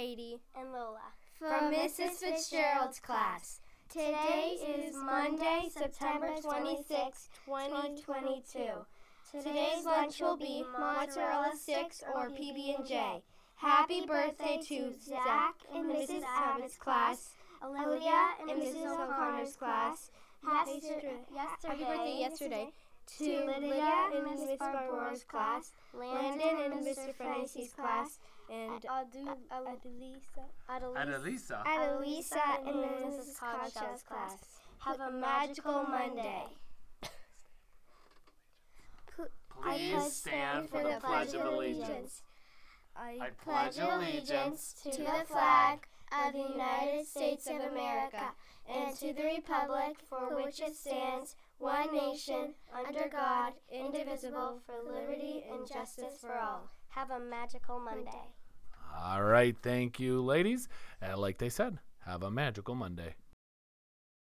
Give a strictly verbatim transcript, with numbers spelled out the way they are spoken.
Katie, and Lola from Missus Fitzgerald's class. Today is Monday, September twenty-sixth, twenty twenty-two. Today's lunch will be mozzarella sticks or P B and J. Happy birthday to Zach in Missus Abbott's class, Olivia in Missus O'Connor's class. Happy, yesterday, happy birthday yesterday to Lydia in Miss Barbora's class, Landon in Mister Frenessie's class, and Adu- Adelisa. Adelisa. Adelisa in Missus Cogshaw's class. Have a magical Monday. Please stand for the Pledge of Allegiance. I pledge allegiance to the flag of the United States of America and to the republic for which it stands, one nation, under God, indivisible, for liberty and justice for all. Have a magical Monday. All right, thank you, ladies. And like they said, have a magical Monday.